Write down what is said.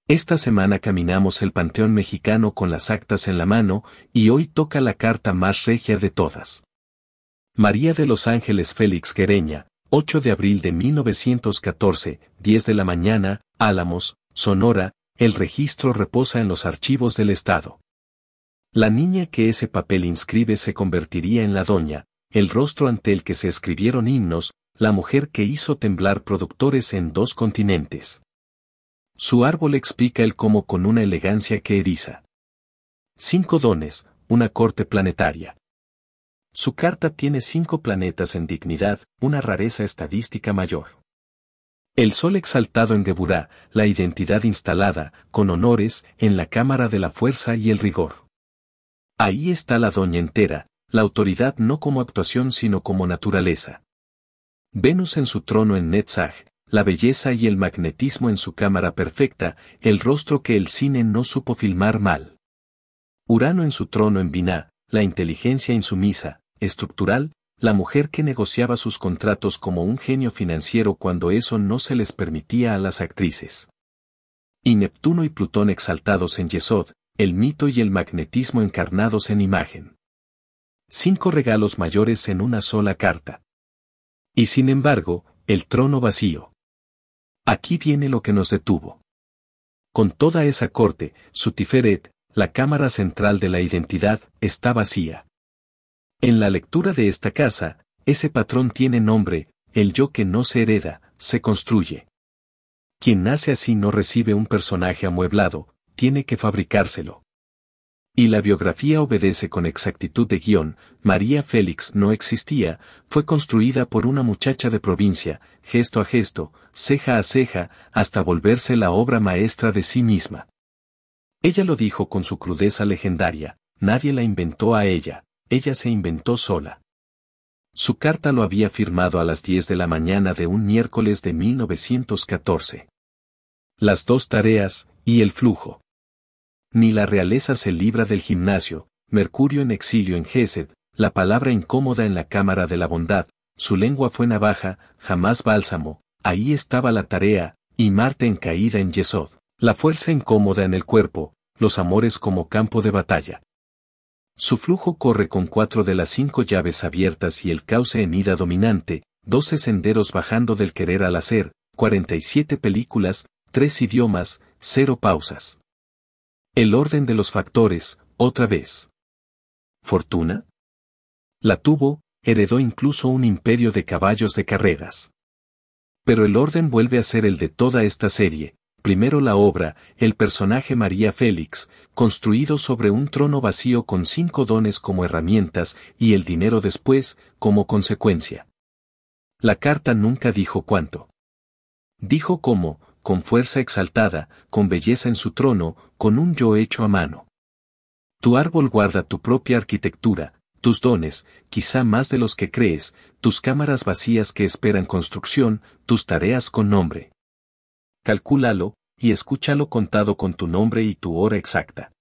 Esta semana caminamos el panteón mexicano con las actas en la mano, y hoy toca la carta más regia de todas. María de los Ángeles Félix Guereña, 8 de abril de 1914, 10 de la mañana, Álamos, Sonora, el registro reposa en los archivos del Estado. La niña que ese papel inscribe se convertiría en la doña, el rostro ante el que se escribieron himnos, la mujer que hizo temblar productores en 2 continentes. Su árbol explica el cómo con una elegancia que eriza. 5 dones, una corte planetaria. Su carta tiene 5 planetas en dignidad, una rareza estadística mayor. El sol exaltado en Geburá, la identidad instalada, con honores, en la cámara de la fuerza y el rigor. Ahí está la doña entera, la autoridad no como actuación sino como naturaleza. Venus en su trono en Netzach, la belleza y el magnetismo en su cámara perfecta, el rostro que el cine no supo filmar mal. Urano en su trono en Binah, la inteligencia insumisa, estructural, la mujer que negociaba sus contratos como un genio financiero cuando eso no se les permitía a las actrices. Y Neptuno y Plutón exaltados en Yesod, el mito y el magnetismo encarnados en imagen. 5 regalos mayores en una sola carta. Y sin embargo, el trono vacío. Aquí viene lo que nos detuvo. Con toda esa corte, su Tiferet, la cámara central de la identidad, está vacía. En la lectura de esta casa, ese patrón tiene nombre, el yo que no se hereda, se construye. Quien nace así no recibe un personaje amueblado, tiene que fabricárselo. Y la biografía obedece con exactitud de guión. María Félix no existía, fue construida por una muchacha de provincia, gesto a gesto, ceja a ceja, hasta volverse la obra maestra de sí misma. Ella lo dijo con su crudeza legendaria, nadie la inventó a ella se inventó sola. Su carta lo había firmado a las 10 de la mañana de un miércoles de 1914. Las 2 tareas, y el flujo. Ni la realeza se libra del gimnasio, Mercurio en exilio en Gesed, la palabra incómoda en la cámara de la bondad, su lengua fue navaja, jamás bálsamo, ahí estaba la tarea, y Marte en caída en Yesod, la fuerza incómoda en el cuerpo, los amores como campo de batalla. Su flujo corre con 4 de las 5 llaves abiertas y el cauce en ida dominante, 12 senderos bajando del querer al hacer, 47 películas, 3 idiomas, 0 pausas. El orden de los factores, otra vez. ¿Fortuna? La tuvo, heredó incluso un imperio de caballos de carreras. Pero el orden vuelve a ser el de toda esta serie. Primero la obra, el personaje María Félix, construido sobre un trono vacío con 5 dones como herramientas y el dinero después, como consecuencia. La carta nunca dijo cuánto. Dijo cómo, con fuerza exaltada, con belleza en su trono, con un yo hecho a mano. Tu árbol guarda tu propia arquitectura, tus dones, quizá más de los que crees, tus cámaras vacías que esperan construcción, tus tareas con nombre. Calcúlalo, y escúchalo contado con tu nombre y tu hora exacta.